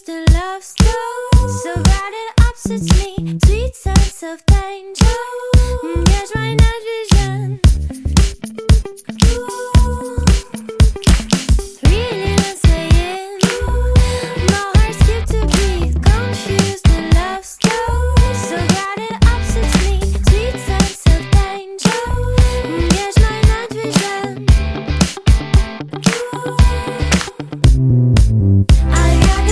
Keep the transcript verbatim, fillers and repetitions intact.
the love slow. So that it upsets me, sweet sense of danger. Here's my night vision. Really not saying. My heart skipped to beat, confused the love slow. So that it upsets me, sweet sense of danger. Here's my night vision. I got